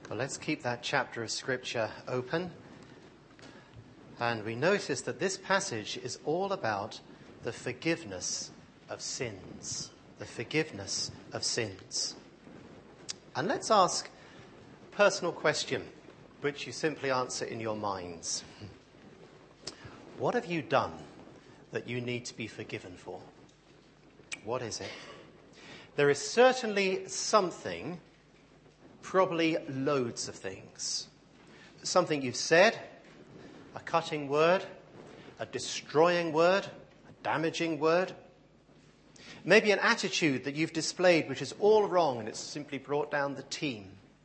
Well, let's keep that chapter of Scripture open. And we notice that this passage is all about the forgiveness of sins. The forgiveness of sins. And let's ask a personal question, which you simply answer in your minds. What have you done that you need to be forgiven for? What is it? There is certainly something, probably loads of things. Something you've said, a cutting word, a destroying word, a damaging word. Maybe an attitude that you've displayed which is all wrong and it's simply brought down the team.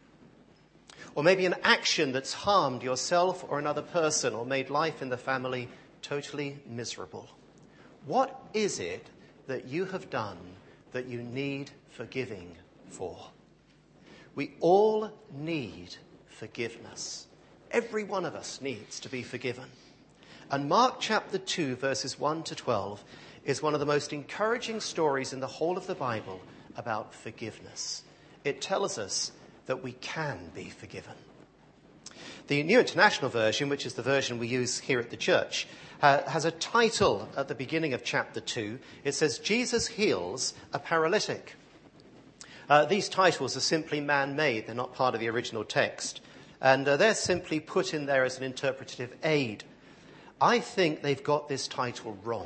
Or maybe an action that's harmed yourself or another person or made life in the family totally miserable. What is it that you have done that you need forgiving for? We all need forgiveness. Every one of us needs to be forgiven. And Mark chapter 2, verses 1 to 12, is one of the most encouraging stories in the whole of the Bible about forgiveness. It tells us that we can be forgiven. The New International Version, which is the version we use here at the church, has a title at the beginning of chapter 2. It says, Jesus heals a paralytic. These titles are simply man-made. They're not part of the original text. And they're simply put in there as an interpretative aid. I think they've got this title wrong.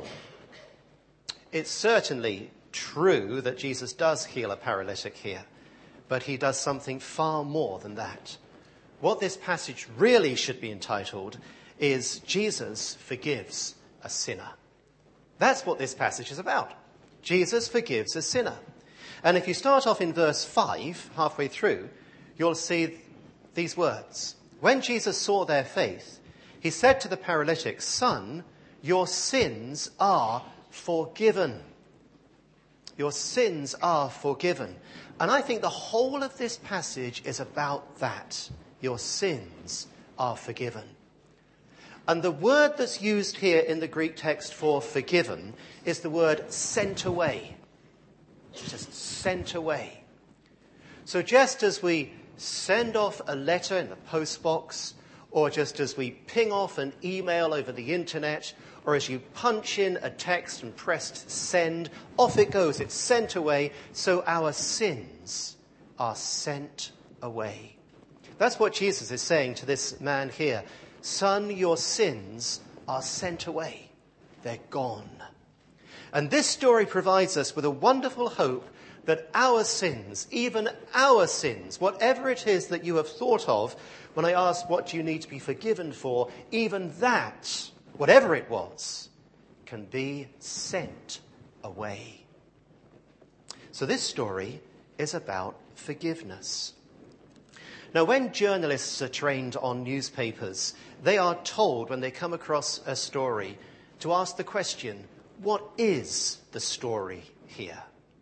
It's certainly true that Jesus does heal a paralytic here, but he does something far more than that. What this passage really should be entitled is Jesus forgives a sinner. That's what this passage is about. Jesus forgives a sinner. And if you start off in verse 5, halfway through, you'll see these words. When Jesus saw their faith, he said to the paralytic, "Son, your sins are forgiven." Your sins are forgiven. And I think the whole of this passage is about that. Your sins are forgiven. And the word that's used here in the Greek text for forgiven is the word sent away. Just sent away. So just as we send off a letter in the postbox, or just as we ping off an email over the internet, or as you punch in a text and press send, off it goes, it's sent away, so our sins are sent away. That's what Jesus is saying to this man here. Son, your sins are sent away. They're gone. And this story provides us with a wonderful hope that our sins, even our sins, whatever it is that you have thought of when I asked what do you need to be forgiven for, even that, whatever it was, can be sent away. So this story is about forgiveness. Now, when journalists are trained on newspapers, they are told when they come across a story to ask the question, what is the story here?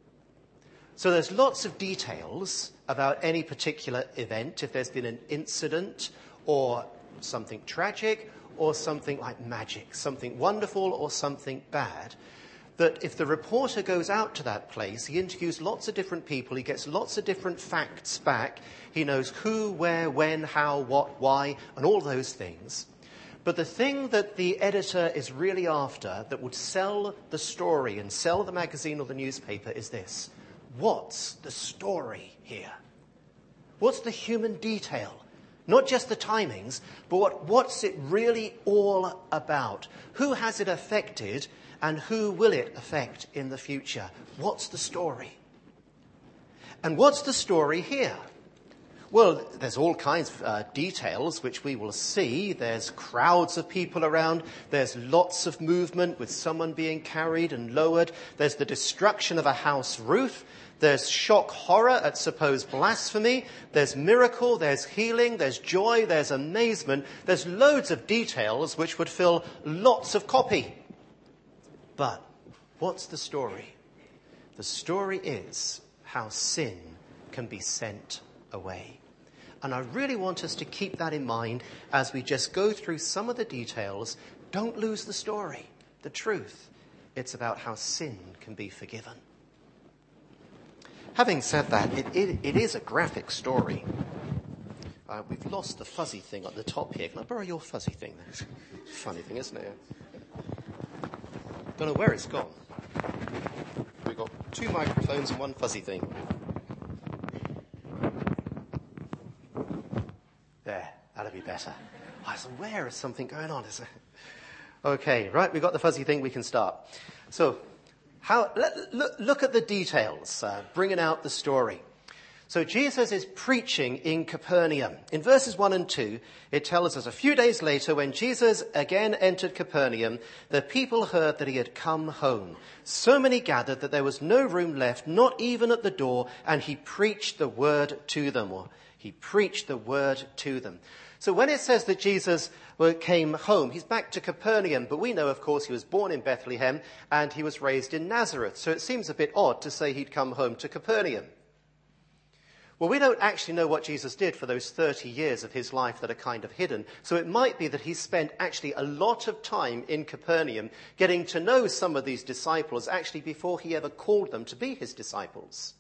So there's lots of details about any particular event, if there's been an incident or something tragic or something like magic, something wonderful or something bad, that if the reporter goes out to that place, he interviews lots of different people, he gets lots of different facts back, he knows who, where, when, how, what, why, and all those things. But the thing that the editor is really after that would sell the story and sell the magazine or the newspaper is this. What's the story here? What's the human detail? Not just the timings, but what's it really all about? Who has it affected and who will it affect in the future? What's the story? And what's the story here? Well, there's all kinds of details which we will see. There's crowds of people around. There's lots of movement with someone being carried and lowered. There's the destruction of a house roof. There's shock horror at supposed blasphemy. There's miracle. There's healing. There's joy. There's amazement. There's loads of details which would fill lots of copy. But what's the story? The story is how sin can be sent away. And I really want us to keep that in mind as we just go through some of the details. Don't lose the story, the truth. It's about how sin can be forgiven. Having said that, it is a graphic story. we've lost the fuzzy thing at the top here. Can I borrow your fuzzy thing? Funny thing, isn't it? Don't know where it's gone. We've got 2 microphones and 1 fuzzy thing. There, that'll be better. I was aware of something going on. Okay, right, we've got the fuzzy thing, we can start. So, look at the details, bringing out the story. So Jesus is preaching in Capernaum. In verses 1 and 2, it tells us a few days later, when Jesus again entered Capernaum, the people heard that he had come home. So many gathered that there was no room left, not even at the door, and he preached the word to them. So when it says that Jesus came home, he's back to Capernaum, but we know, of course, he was born in Bethlehem and he was raised in Nazareth. So it seems a bit odd to say he'd come home to Capernaum. Well, we don't actually know what Jesus did for those 30 years of his life that are kind of hidden. So it might be that he spent actually a lot of time in Capernaum getting to know some of these disciples actually before he ever called them to be his disciples.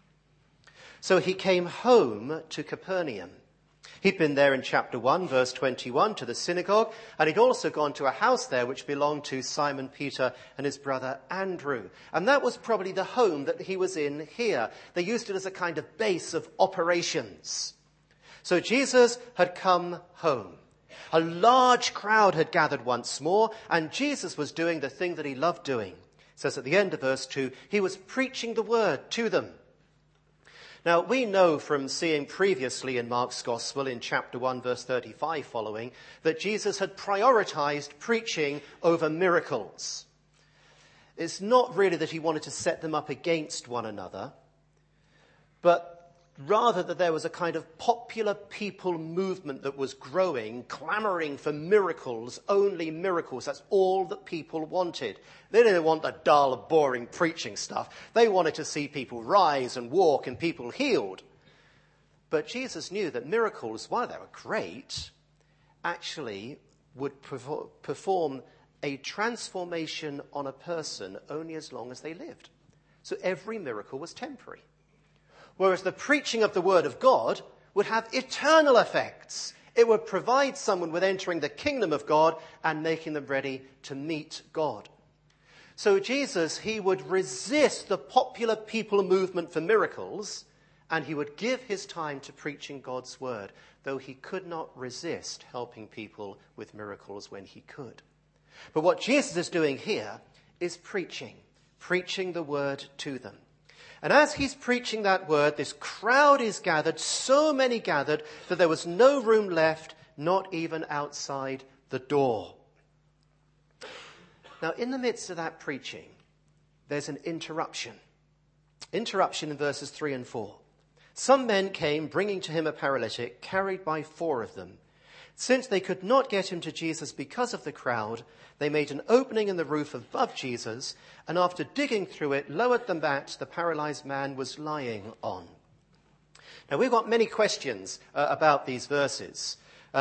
So he came home to Capernaum. He'd been there in chapter 1, verse 21, to the synagogue, and he'd also gone to a house there which belonged to Simon Peter and his brother Andrew. And that was probably the home that he was in here. They used it as a kind of base of operations. So Jesus had come home. A large crowd had gathered once more, and Jesus was doing the thing that he loved doing. It says at the end of verse 2, he was preaching the word to them. Now, we know from seeing previously in Mark's Gospel in chapter 1, verse 35 following, that Jesus had prioritized preaching over miracles. It's not really that he wanted to set them up against one another, but rather that there was a kind of popular people movement that was growing, clamoring for miracles, only miracles. That's all that people wanted. They didn't want the dull, boring preaching stuff. They wanted to see people rise and walk and people healed. But Jesus knew that miracles, while they were great, actually would perform a transformation on a person only as long as they lived. So every miracle was temporary. Whereas the preaching of the word of God would have eternal effects. It would provide someone with entering the kingdom of God and making them ready to meet God. So Jesus, he would resist the popular people movement for miracles, and he would give his time to preaching God's word, though he could not resist helping people with miracles when he could. But what Jesus is doing here is preaching the word to them. And as he's preaching that word, this crowd is gathered, so many gathered, that there was no room left, not even outside the door. Now, in the midst of that preaching, there's an interruption. Interruption in verses 3 and 4. Some men came, bringing to him a paralytic, carried by 4 of them. Since they could not get him to Jesus because of the crowd, they made an opening in the roof above Jesus, and after digging through it, lowered the mat the paralyzed man was lying on. Now, we've got many questions about these verses.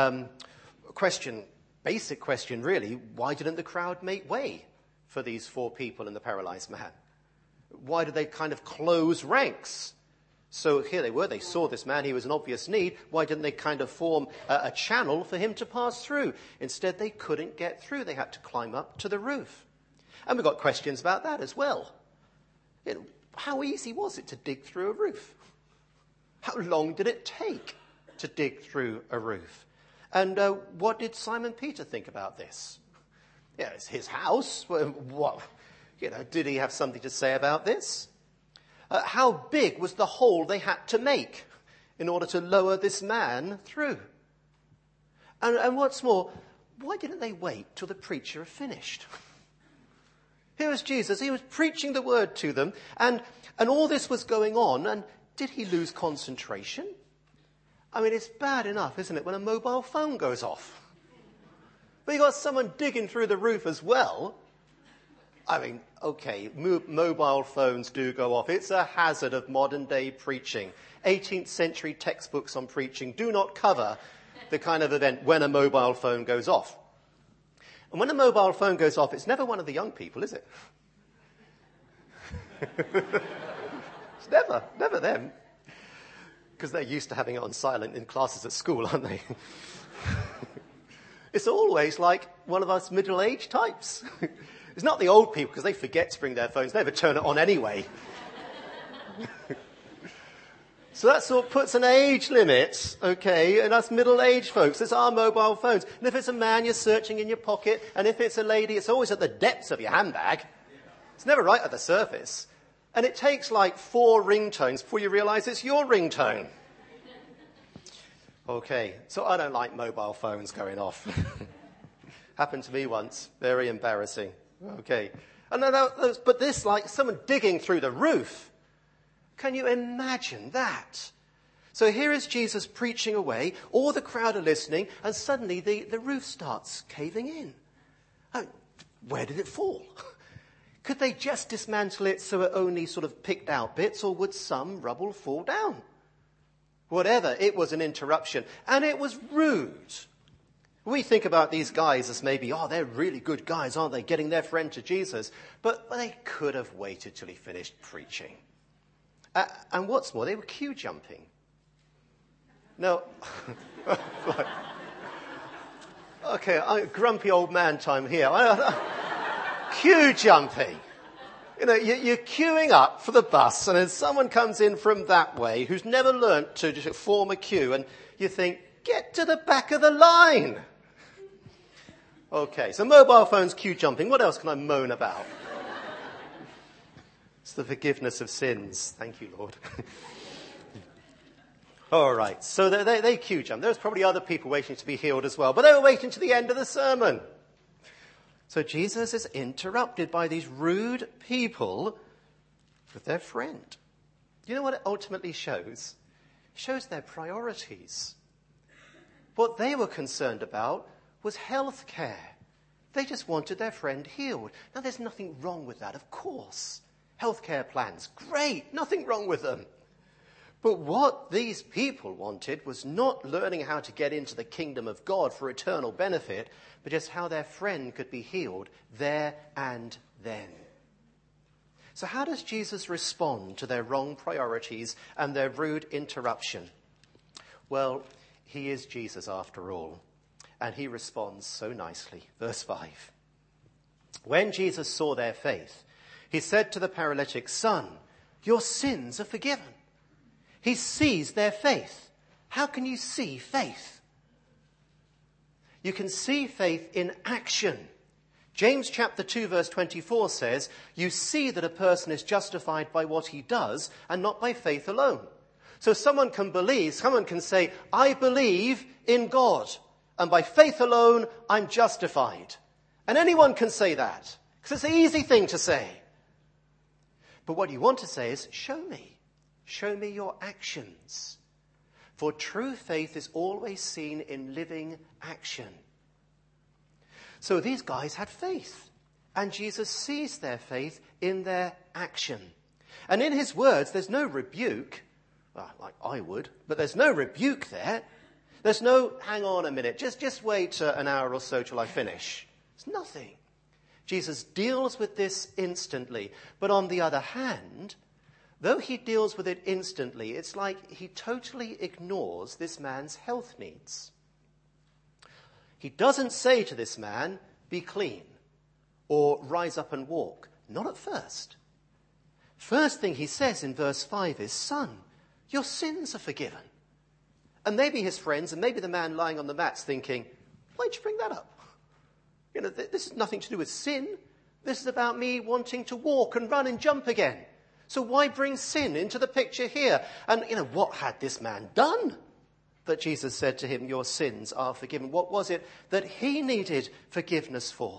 Basic question really, why didn't the crowd make way for these 4 people and the paralyzed man? Why did they kind of close ranks? So here they were, they saw this man, he was an obvious need. Why didn't they kind of form a channel for him to pass through? Instead, they couldn't get through. They had to climb up to the roof. And we've got questions about that as well. How easy was it to dig through a roof? How long did it take to dig through a roof? And what did Simon Peter think about this? Yeah, it's his house. What? Did he have something to say about this? How big was the hole they had to make in order to lower this man through? And what's more, why didn't they wait till the preacher finished? Here was Jesus. He was preaching the word to them, and all this was going on. And did he lose concentration? I mean, it's bad enough, isn't it, when a mobile phone goes off? But you've got someone digging through the roof as well. I mean, okay, mobile phones do go off. It's a hazard of modern day preaching. 18th century textbooks on preaching do not cover the kind of event when a mobile phone goes off. And when a mobile phone goes off, it's never one of the young people, is it? It's never them. because they're used to having it on silent in classes at school, aren't they? It's always like one of us middle-aged types. It's not the old people, because they forget to bring their phones. They never turn it on anyway. So that sort of puts an age limit, okay, and us middle-aged folks. It's our mobile phones. And if it's a man, you're searching in your pocket. And if it's a lady, it's always at the depths of your handbag. It's never right at the surface. And it takes like 4 ringtones before you realise it's your ringtone. Okay, so I don't like mobile phones going off. Happened to me once. Very embarrassing. Okay. But this, like someone digging through the roof. Can you imagine that? So here is Jesus preaching away. All the crowd are listening. And suddenly the roof starts caving in. Oh, where did it fall? Could they just dismantle it so it only sort of picked out bits? Or would some rubble fall down? Whatever, it was an interruption. And it was rude. We think about these guys as maybe, they're really good guys, aren't they? Getting their friend to Jesus. But they could have waited till he finished preaching. And what's more, they were queue jumping. No. Okay, grumpy old man time here. Queue jumping. You know, you're queuing up for the bus, and then someone comes in from that way who's never learnt to just form a queue, and you think, get to the back of the line. Okay, so mobile phones, queue jumping. What else can I moan about? It's the forgiveness of sins. Thank you, Lord. All right, so they queue jump. There was probably other people waiting to be healed as well, but they were waiting to the end of the sermon. So Jesus is interrupted by these rude people with their friend. You know what it ultimately shows? It shows their priorities. What they were concerned about was health care. They just wanted their friend healed. Now, there's nothing wrong with that, of course. Healthcare plans, great, nothing wrong with them. But what these people wanted was not learning how to get into the kingdom of God for eternal benefit, but just how their friend could be healed there and then. So how does Jesus respond to their wrong priorities and their rude interruption? Well, he is Jesus after all, and he responds so nicely. Verse 5. When Jesus saw their faith, he said to the paralytic, "Son, your sins are forgiven." He sees their faith. How can you see faith? You can see faith in action. James chapter 2 verse 24 says, you see that a person is justified by what he does and not by faith alone. So someone can say, I believe in God, and by faith alone I'm justified. And anyone can say that, because it's an easy thing to say. But what you want to say is, show me. Show me your actions. For true faith is always seen in living action. So these guys had faith, and Jesus sees their faith in their action. And in his words, there's no rebuke, like I would, but there's no rebuke there. There's no, hang on a minute, just wait an hour or so till I finish. It's nothing. Jesus deals with this instantly. But on the other hand, though he deals with it instantly, it's like he totally ignores this man's health needs. He doesn't say to this man, be clean, or rise up and walk. Not at first. First thing he says in verse 5 is, son, your sins are forgiven. And maybe his friends, and maybe the man lying on the mat's thinking, why'd you bring that up? You know, this is nothing to do with sin. This is about me wanting to walk and run and jump again. So why bring sin into the picture here? And, what had this man done that Jesus said to him, your sins are forgiven? What was it that he needed forgiveness for?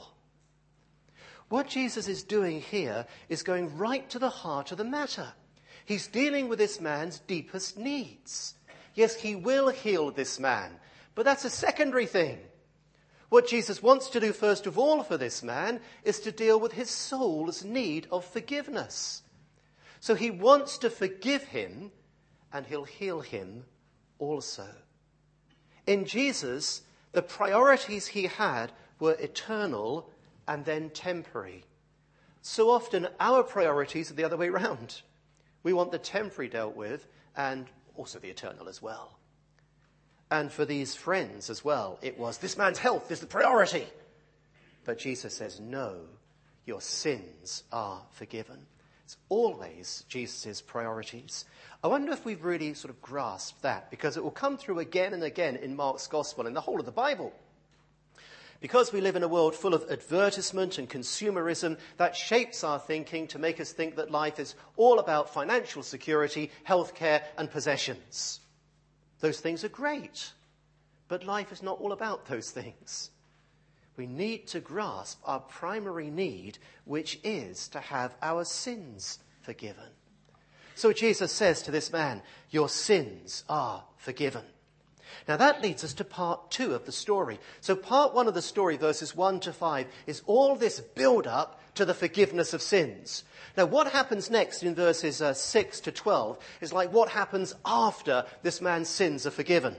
What Jesus is doing here is going right to the heart of the matter. He's dealing with this man's deepest needs. Yes, he will heal this man, but that's a secondary thing. What Jesus wants to do first of all for this man is to deal with his soul's need of forgiveness. So he wants to forgive him, and he'll heal him also. In Jesus, the priorities he had were eternal and then temporary. So often our priorities are the other way around. We want the temporary dealt with, and also the eternal as well. And for these friends as well, it was, this man's health is the priority. But Jesus says, no, your sins are forgiven. It's always Jesus' priorities. I wonder if we've really sort of grasped that, because it will come through again and again in Mark's Gospel and the whole of the Bible. Because we live in a world full of advertisement and consumerism, that shapes our thinking to make us think that life is all about financial security, healthcare, and possessions. Those things are great, but life is not all about those things. We need to grasp our primary need, which is to have our sins forgiven. So Jesus says to this man, your sins are forgiven. Now that leads us to part 2 of the story. So part 1 of the story, verses 1 to 5, is all this build-up to the forgiveness of sins. Now what happens next in verses 6 to 12 is like what happens after this man's sins are forgiven.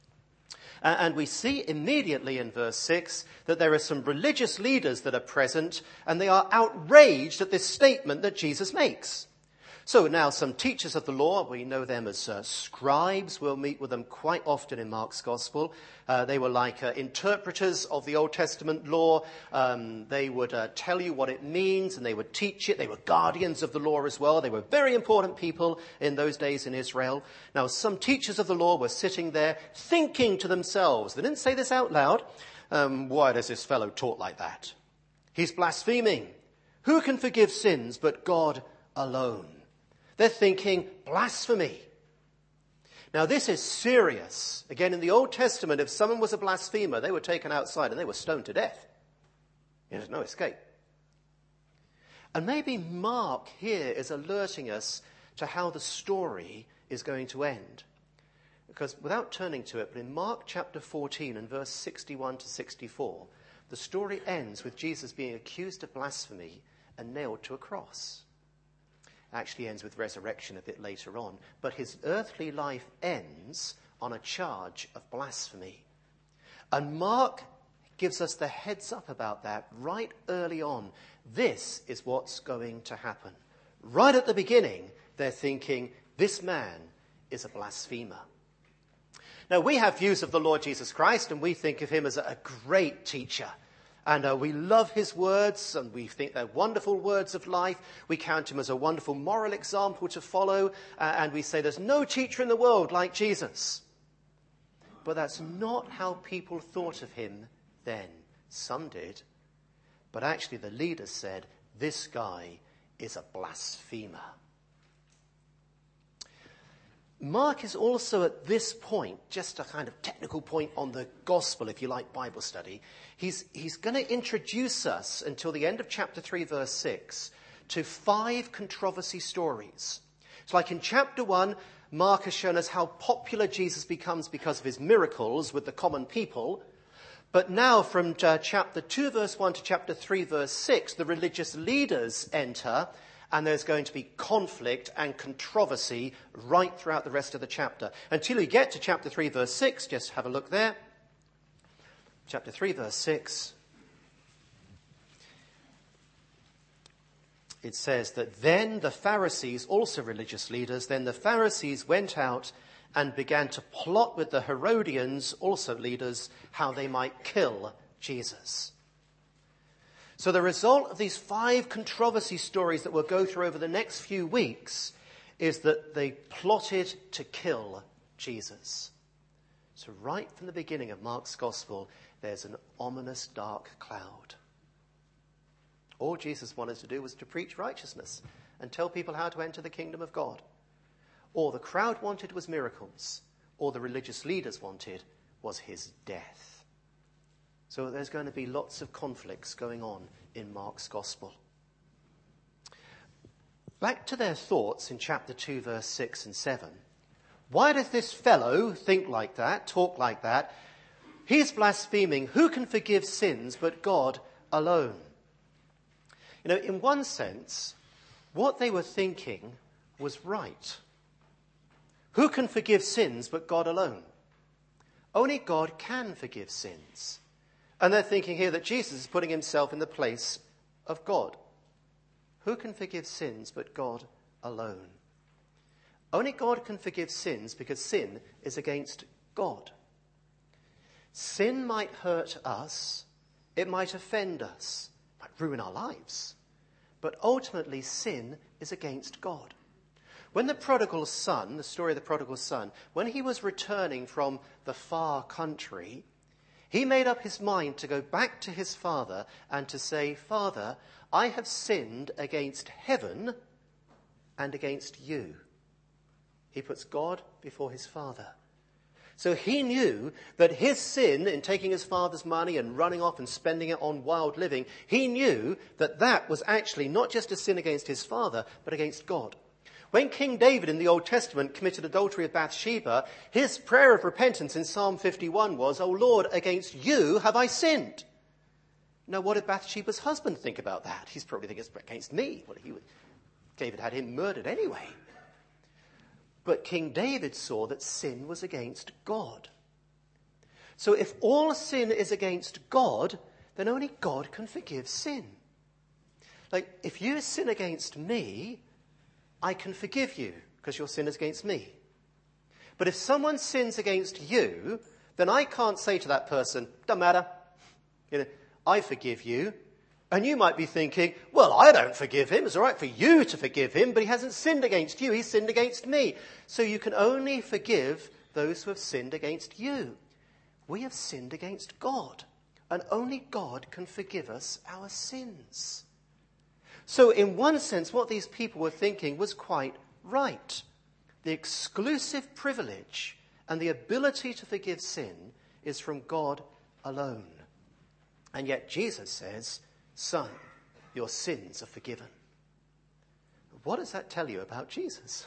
And we see immediately in verse 6 that there are some religious leaders that are present, and they are outraged at this statement that Jesus makes. So now some teachers of the law, we know them as scribes. We'll meet with them quite often in Mark's Gospel. They were like interpreters of the Old Testament law. They would tell you what it means, and they would teach it. They were guardians of the law as well. They were very important people in those days in Israel. Now some teachers of the law were sitting there thinking to themselves. They didn't say this out loud. Why does this fellow talk like that? He's blaspheming. Who can forgive sins but God alone? They're thinking blasphemy. Now this is serious. Again, in the Old Testament, if someone was a blasphemer, they were taken outside and they were stoned to death. There's no escape. And maybe Mark here is alerting us to how the story is going to end. Because without turning to it, but in Mark chapter 14 and verse 61 to 64, the story ends with Jesus being accused of blasphemy and nailed to a cross. Actually ends with resurrection a bit later on. But his earthly life ends on a charge of blasphemy. And Mark gives us the heads up about that right early on. This is what's going to happen. Right at the beginning, they're thinking, this man is a blasphemer. Now, we have views of the Lord Jesus Christ, and we think of him as a great teacher. And we love his words, and we think they're wonderful words of life. We count him as a wonderful moral example to follow. And we say there's no teacher in the world like Jesus. But that's not how people thought of him then. Some did. But actually the leaders said, this guy is a blasphemer. Mark is also at this point, just a kind of technical point on the gospel, if you like Bible study. He's going to introduce us until the end of chapter 3, verse 6, to 5 controversy stories. It's like in chapter 1, Mark has shown us how popular Jesus becomes because of his miracles with the common people. But now from chapter 2, verse 1 to chapter 3, verse 6, the religious leaders enter. And there's going to be conflict and controversy right throughout the rest of the chapter. Until you get to chapter 3, verse 6, just have a look there. Chapter 3, verse 6. It says that then the Pharisees, also religious leaders, then the Pharisees went out and began to plot with the Herodians, also leaders, how they might kill Jesus. So the result of these 5 controversy stories that we'll go through over the next few weeks is that they plotted to kill Jesus. So right from the beginning of Mark's Gospel, there's an ominous dark cloud. All Jesus wanted to do was to preach righteousness and tell people how to enter the kingdom of God. All the crowd wanted was miracles. All the religious leaders wanted was his death. So there's going to be lots of conflicts going on in Mark's Gospel. Back to their thoughts in chapter 2, verse 6 and 7. Why does this fellow think like that, talk like that? He's blaspheming. Who can forgive sins but God alone? You know, in one sense, what they were thinking was right. Who can forgive sins but God alone? Only God can forgive sins. And they're thinking here that Jesus is putting himself in the place of God. Who can forgive sins but God alone? Only God can forgive sins because sin is against God. Sin might hurt us, it might offend us, it might ruin our lives, but ultimately sin is against God. When the prodigal son, the story of the prodigal son, when he was returning from the far country, he made up his mind to go back to his father and to say, "Father, I have sinned against heaven and against you." He puts God before his father. So he knew that his sin in taking his father's money and running off and spending it on wild living, he knew that that was actually not just a sin against his father, but against God. When King David in the Old Testament committed adultery with Bathsheba, his prayer of repentance in Psalm 51 was, "O Lord, against you have I sinned." Now, what did Bathsheba's husband think about that? He's probably thinking it's against me. Well, David had him murdered anyway. But King David saw that sin was against God. So if all sin is against God, then only God can forgive sin. Like, if you sin against me, I can forgive you because your sin is against me. But if someone sins against you, then I can't say to that person, "Doesn't matter, I forgive you." And you might be thinking, "Well, I don't forgive him. It's all right for you to forgive him, but he hasn't sinned against you. He's sinned against me." So you can only forgive those who have sinned against you. We have sinned against God, and only God can forgive us our sins. So in one sense, what these people were thinking was quite right. The exclusive privilege and the ability to forgive sin is from God alone. And yet Jesus says, "Son, your sins are forgiven." What does that tell you about Jesus?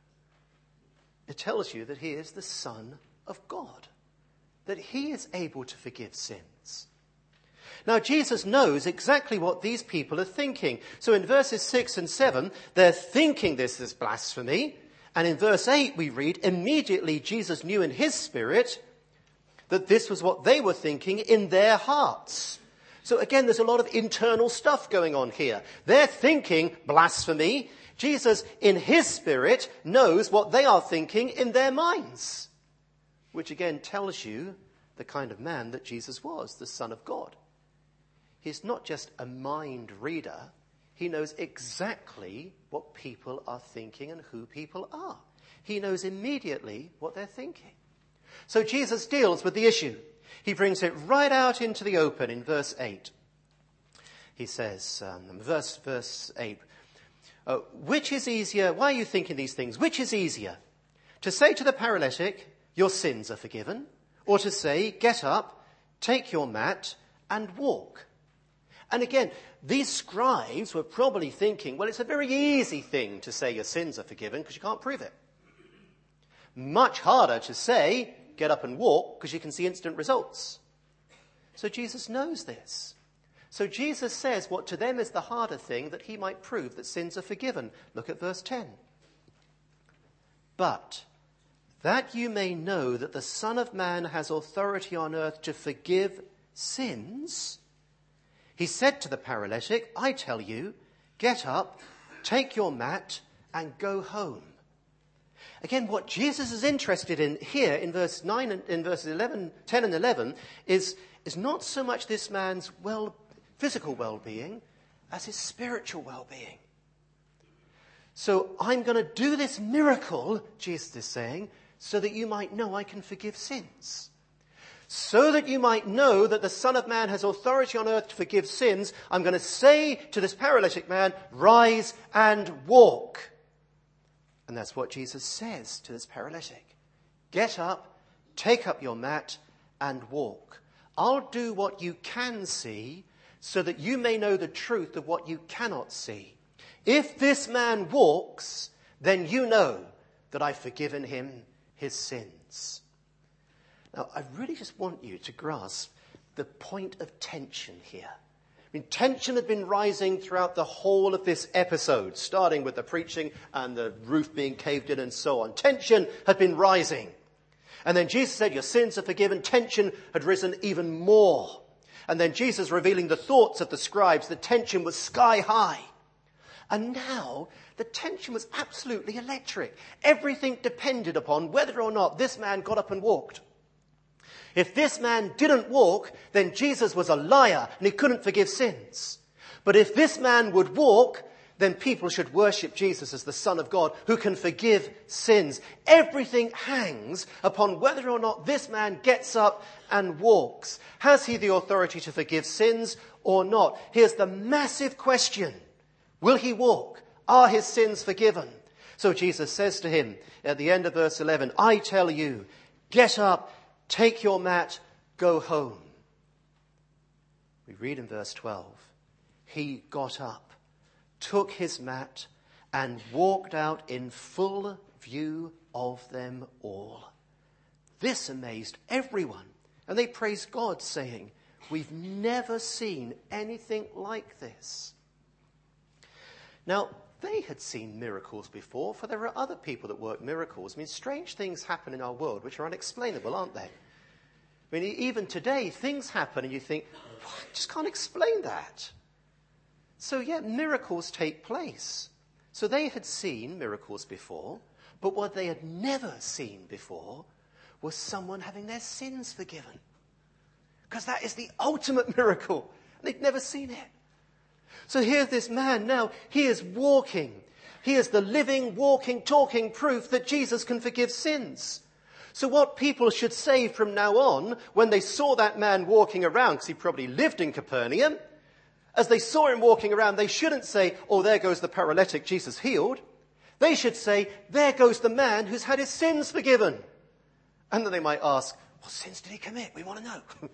It tells you that he is the Son of God, that he is able to forgive sins. Now, Jesus knows exactly what these people are thinking. So in verses 6 and 7, they're thinking this is blasphemy. And in verse 8, we read, immediately Jesus knew in his spirit that this was what they were thinking in their hearts. So again, there's a lot of internal stuff going on here. They're thinking blasphemy. Jesus, in his spirit, knows what they are thinking in their minds. Which again tells you the kind of man that Jesus was, the Son of God. He's not just a mind reader. He knows exactly what people are thinking and who people are. He knows immediately what they're thinking. So Jesus deals with the issue. He brings it right out into the open in verse 8. He says, verse 8, which is easier, why are you thinking these things? Which is easier, to say to the paralytic, your sins are forgiven, or to say, get up, take your mat, and walk? And again, these scribes were probably thinking, well, it's a very easy thing to say your sins are forgiven because you can't prove it. Much harder to say, get up and walk, because you can see instant results. So Jesus knows this. So Jesus says what to them is the harder thing, that he might prove that sins are forgiven. Look at verse 10. But that you may know that the Son of Man has authority on earth to forgive sins, he said to the paralytic, I tell you, get up, take your mat, and go home. Again, what Jesus is interested in here in verse 9 and in verses 10 and 11 is not so much this man's physical well-being as his spiritual well-being. So I'm going to do this miracle, Jesus is saying, so that you might know I can forgive sins. So that you might know that the Son of Man has authority on earth to forgive sins, I'm going to say to this paralytic man, rise and walk. And that's what Jesus says to this paralytic. Get up, take up your mat, and walk. I'll do what you can see so that you may know the truth of what you cannot see. If this man walks, then you know that I've forgiven him his sins. Now, I really just want you to grasp the point of tension here. I mean, tension had been rising throughout the whole of this episode, starting with the preaching and the roof being caved in and so on. Tension had been rising. And then Jesus said, your sins are forgiven. Tension had risen even more. And then Jesus revealing the thoughts of the scribes, the tension was sky high. And now The tension was absolutely electric. Everything depended upon whether or not this man got up and walked. If this man didn't walk, then Jesus was a liar and he couldn't forgive sins. But if this man would walk, then people should worship Jesus as the Son of God who can forgive sins. Everything hangs upon whether or not this man gets up and walks. Has he the authority to forgive sins or not? Here's the massive question. Will he walk? Are his sins forgiven? So Jesus says to him at the end of verse 11, I tell you, get up, take your mat, go home. We read in verse 12, he got up, took his mat, and walked out in full view of them all. This amazed everyone, and they praised God, saying, we've never seen anything like this. Now, they had seen miracles before, for there are other people that work miracles. I mean, strange things happen in our world which are unexplainable, aren't they? I mean, even today, things happen and you think, I just can't explain that. So, yeah, miracles take place. So they had seen miracles before, but what they had never seen before was someone having their sins forgiven. Because that is the ultimate miracle. They'd never seen it. So here's this man now. He is walking. He is the living, walking, talking proof that Jesus can forgive sins. So what people should say from now on, when they saw that man walking around, because he probably lived in Capernaum, as they saw him walking around, they shouldn't say, oh, there goes the paralytic Jesus healed. They should say, there goes the man who's had his sins forgiven. And then they might ask, what sins did he commit? We want to know.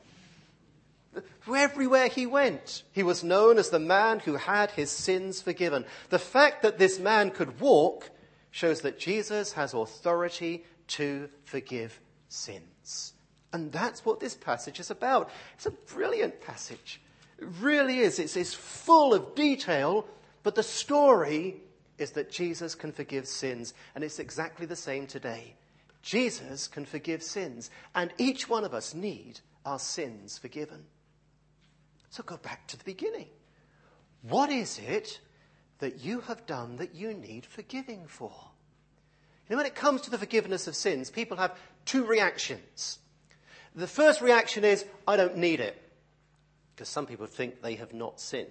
Everywhere he went, he was known as the man who had his sins forgiven. The fact that this man could walk shows that Jesus has authority to forgive sins. And that's what this passage is about. It's a brilliant passage. It really is. It's full of detail, but the story is that Jesus can forgive sins. And it's exactly the same today. Jesus can forgive sins. And each one of us need our sins forgiven. So go back to the beginning. What is it that you have done that you need forgiving for? You know, when it comes to the forgiveness of sins, people have two reactions. The first reaction is, I don't need it. Because some people think they have not sinned.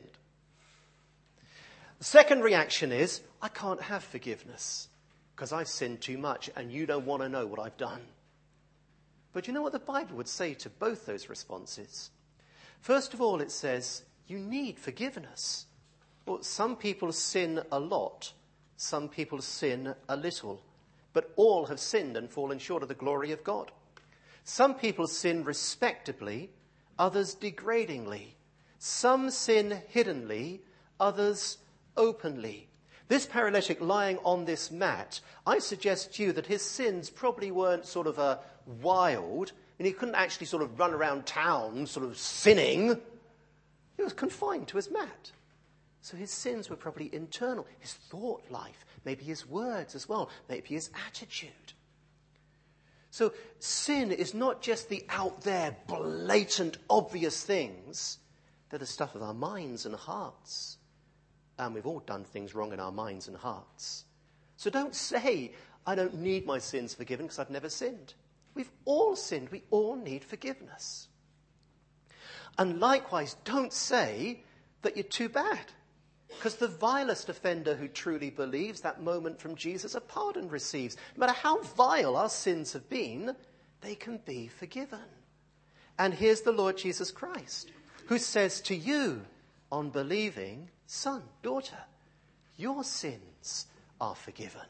The second reaction is, I can't have forgiveness because I've sinned too much and you don't want to know what I've done. But you know what the Bible would say to both those responses? First of all, it says, you need forgiveness. Well, some people sin a lot. Some people sin a little. But all have sinned and fallen short of the glory of God. Some people sin respectably, others degradingly. Some sin hiddenly, others openly. This paralytic lying on this mat, I suggest to you that his sins probably weren't sort of wild. And he couldn't actually sort of run around town sort of sinning. He was confined to his mat. So his sins were probably internal. His thought life, maybe his words as well, maybe his attitude. So sin is not just the out there, blatant, obvious things. They're the stuff of our minds and hearts. And we've all done things wrong in our minds and hearts. So don't say, I don't need my sins forgiven because I've never sinned. We've all sinned. We all need forgiveness. And likewise, don't say that you're too bad. Because the vilest offender who truly believes that moment from Jesus, a pardon receives. No matter how vile our sins have been, they can be forgiven. And here's the Lord Jesus Christ, who says to you, on believing, son, daughter, your sins are forgiven.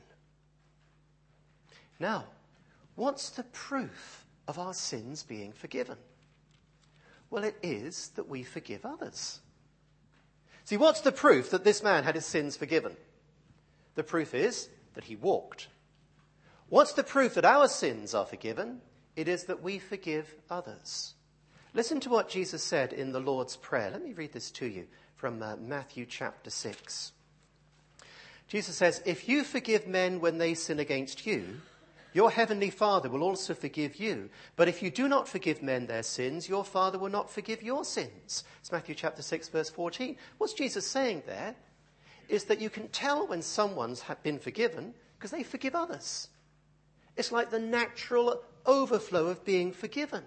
Now, what's the proof of our sins being forgiven? Well, it is that we forgive others. See, what's the proof that this man had his sins forgiven? The proof is that he walked. What's the proof that our sins are forgiven? It is that we forgive others. Listen to what Jesus said in the Lord's Prayer. Let me read this to you from Matthew chapter 6. Jesus says, if you forgive men when they sin against you, your heavenly Father will also forgive you. But if you do not forgive men their sins, your Father will not forgive your sins. It's Matthew chapter 6, verse 14. What's Jesus saying there? is that you can tell when someone's been forgiven because they forgive others. It's like the natural overflow of being forgiven.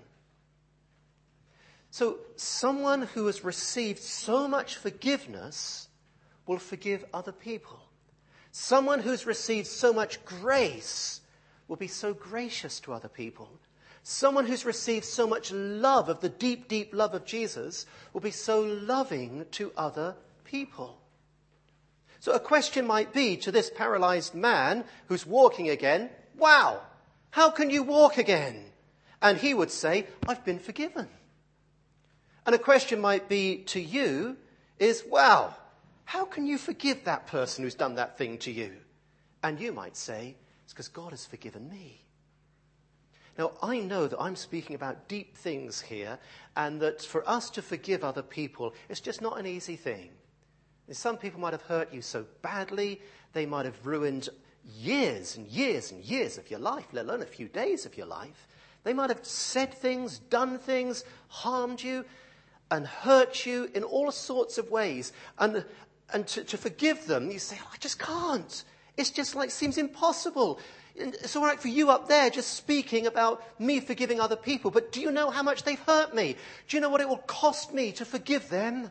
So someone who has received so much forgiveness will forgive other people. Someone who's received so much grace will be so gracious to other people. Someone who's received so much love of the deep, deep love of Jesus will be so loving to other people. So a question might be to this paralyzed man who's walking again, wow, how can you walk again? And he would say, I've been forgiven. And a question might be to you is, wow, how can you forgive that person who's done that thing to you? And you might say, it's because God has forgiven me. Now, I know that I'm speaking about deep things here, and that for us to forgive other people, it's just not an easy thing. Some people might have hurt you so badly, they might have ruined years and years and years of your life, let alone a few days of your life. They might have said things, done things, harmed you, and hurt you in all sorts of ways. And to forgive them, you say, I just can't. It's just like, seems impossible. It's all right for you up there just speaking about me forgiving other people, but do you know how much they've hurt me? Do you know what it will cost me to forgive them?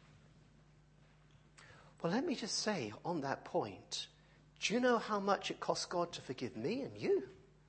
Well, let me just say on that point, do you know how much it costs God to forgive me and you?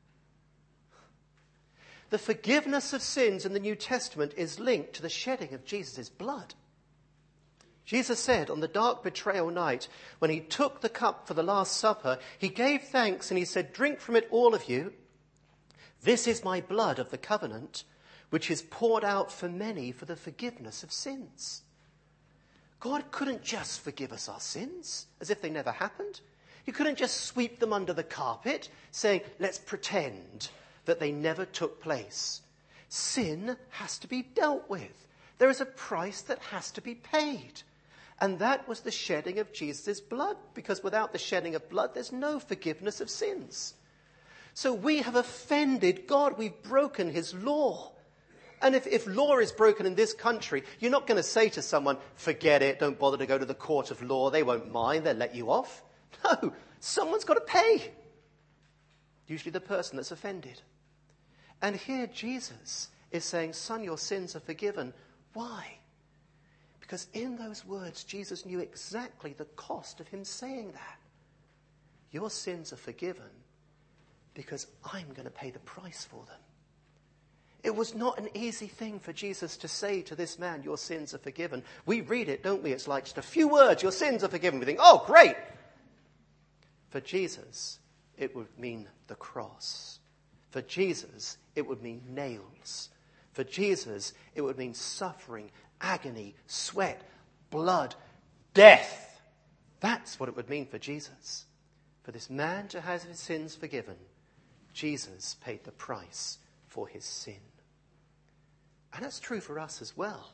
The forgiveness of sins in the New Testament is linked to the shedding of Jesus' blood. Jesus said on the dark betrayal night, when he took the cup for the Last Supper, he gave thanks and he said, drink from it, all of you. This is my blood of the covenant, which is poured out for many for the forgiveness of sins. God couldn't just forgive us our sins as if they never happened. He couldn't just sweep them under the carpet, saying, let's pretend that they never took place. Sin has to be dealt with. There is a price that has to be paid. And that was the shedding of Jesus' blood, because without the shedding of blood, there's no forgiveness of sins. So we have offended God. We've broken his law. And if law is broken in this country, you're not going to say to someone, forget it, don't bother to go to the court of law. They won't mind, they'll let you off. No, someone's got to pay. Usually the person that's offended. And here Jesus is saying, son, your sins are forgiven. Why? Because in those words, Jesus knew exactly the cost of him saying that. Your sins are forgiven because I'm going to pay the price for them. It was not an easy thing for Jesus to say to this man, your sins are forgiven. We read it, don't we? It's like just a few words, your sins are forgiven. We think, oh, great. For Jesus, it would mean the cross. For Jesus, it would mean nails. For Jesus, it would mean suffering, agony, sweat, blood, death. That's what it would mean for Jesus. For this man to have his sins forgiven, Jesus paid the price for his sin. And that's true for us as well.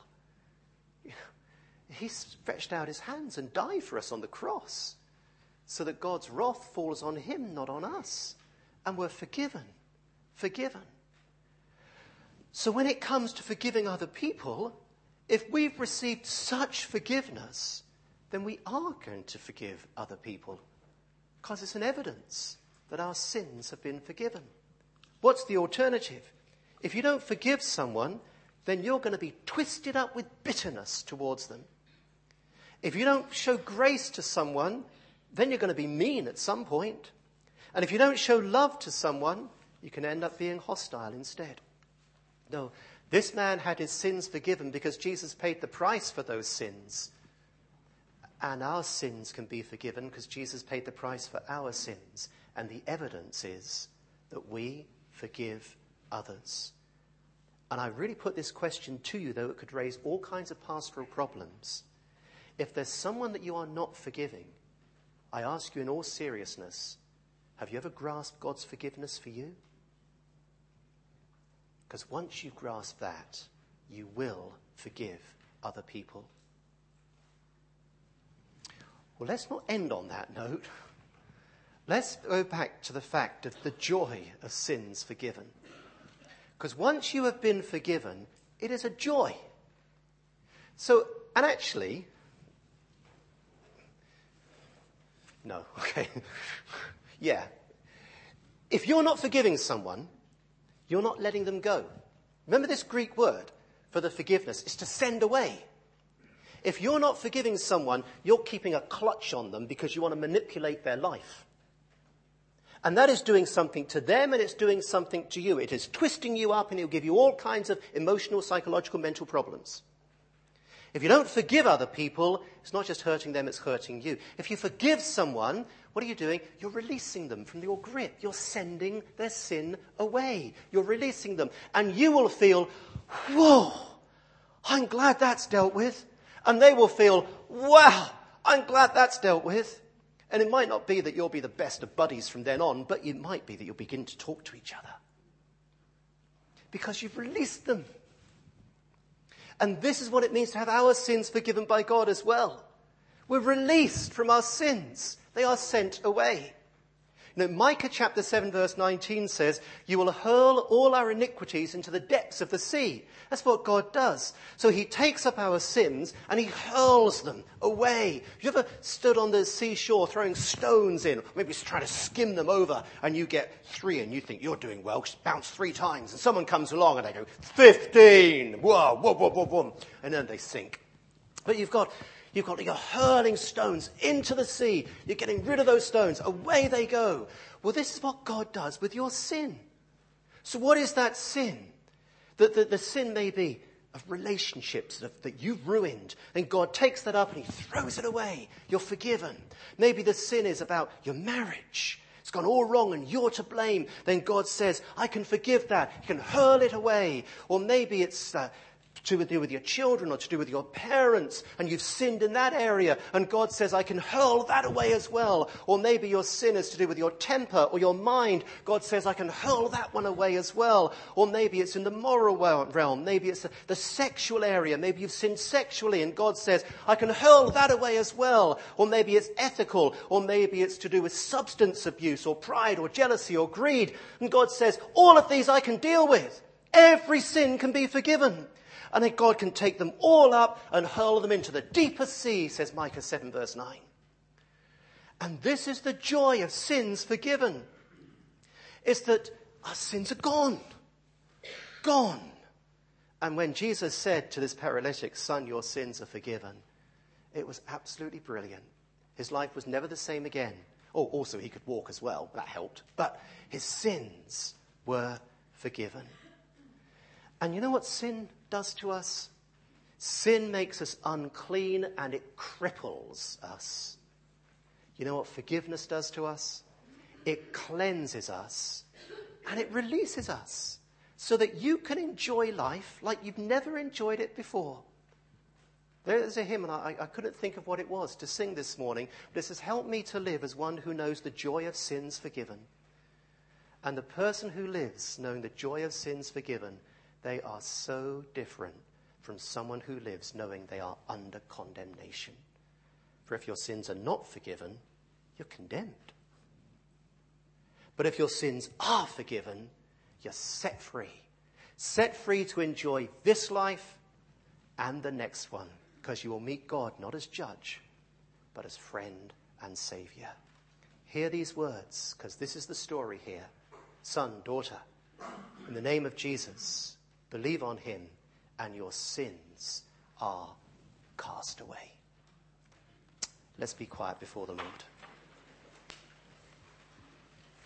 He stretched out his hands and died for us on the cross so that God's wrath falls on him, not on us. And we're forgiven. Forgiven. So when it comes to forgiving other people, if we've received such forgiveness, then we are going to forgive other people because it's an evidence that our sins have been forgiven. What's the alternative? If you don't forgive someone, then you're going to be twisted up with bitterness towards them. If you don't show grace to someone, then you're going to be mean at some point. And if you don't show love to someone, you can end up being hostile instead. No, this man had his sins forgiven because Jesus paid the price for those sins. And our sins can be forgiven because Jesus paid the price for our sins. And the evidence is that we forgive others. And I really put this question to you, though it could raise all kinds of pastoral problems. If there's someone that you are not forgiving, I ask you in all seriousness, have you ever grasped God's forgiveness for you? Because once you grasp that, you will forgive other people. Well, let's not end on that note. Let's go back to the fact of the joy of sins forgiven. Because once you have been forgiven, it is a joy. So, and actually, No, okay. Yeah. If you're not forgiving someone, you're not letting them go. Remember this Greek word for the forgiveness is to send away. If you're not forgiving someone, you're keeping a clutch on them because you want to manipulate their life. And that is doing something to them and it's doing something to you. It is twisting you up and it'll give you all kinds of emotional, psychological, mental problems. If you don't forgive other people, it's not just hurting them, it's hurting you. If you forgive someone, what are you doing? You're releasing them from your grip. You're sending their sin away. You're releasing them. And you will feel, whoa, I'm glad that's dealt with. And they will feel, wow, I'm glad that's dealt with. And it might not be that you'll be the best of buddies from then on, but it might be that you'll begin to talk to each other. Because you've released them. And this is what it means to have our sins forgiven by God as well. We're released from our sins. They are sent away. You know, Micah chapter 7 verse 19 says, you will hurl all our iniquities into the depths of the sea. That's what God does. So he takes up our sins and he hurls them away. You ever stood on the seashore throwing stones in? Maybe trying to skim them over and you get 3 and you think you're doing well because you bounce 3 times. And someone comes along and they go, 15! Whoa, whoa, whoa, whoa, whoa. And then they sink. But you're hurling stones into the sea. You're getting rid of those stones. Away they go. Well, this is what God does with your sin. So what is that sin? The sin may be of relationships that you've ruined. And God takes that up and he throws it away. You're forgiven. Maybe the sin is about your marriage. It's gone all wrong and you're to blame. Then God says, I can forgive that. You can hurl it away. Or maybe it's to do with your children or to do with your parents and you've sinned in that area and God says I can hurl that away as well. Or maybe your sin is to do with your temper or your mind. God says I can hurl that one away as well. Or maybe it's in the moral realm. Maybe it's the sexual area. Maybe you've sinned sexually and God says I can hurl that away as well. Or maybe it's ethical. Or maybe it's to do with substance abuse or pride or jealousy or greed. And God says all of these I can deal with. Every sin can be forgiven. And then God can take them all up and hurl them into the deepest sea, says Micah 7 verse 9. And this is the joy of sins forgiven. It's that our sins are gone. Gone. And when Jesus said to this paralytic, son, your sins are forgiven, it was absolutely brilliant. His life was never the same again. Oh, also he could walk as well. That helped. But his sins were forgiven. And you know what sin does to us? Sin makes us unclean and it cripples us. You know what forgiveness does to us? It cleanses us and it releases us so that you can enjoy life like you've never enjoyed it before. There's a hymn, and I couldn't think of what it was to sing this morning, but it says, help me to live as one who knows the joy of sins forgiven. And the person who lives knowing the joy of sins forgiven, they are so different from someone who lives knowing they are under condemnation. For if your sins are not forgiven, you're condemned. But if your sins are forgiven, you're set free. Set free to enjoy this life and the next one, because you will meet God not as judge, but as friend and Saviour. Hear these words, because this is the story here. Son, daughter, in the name of Jesus, believe on him, and your sins are cast away. Let's be quiet before the Lord.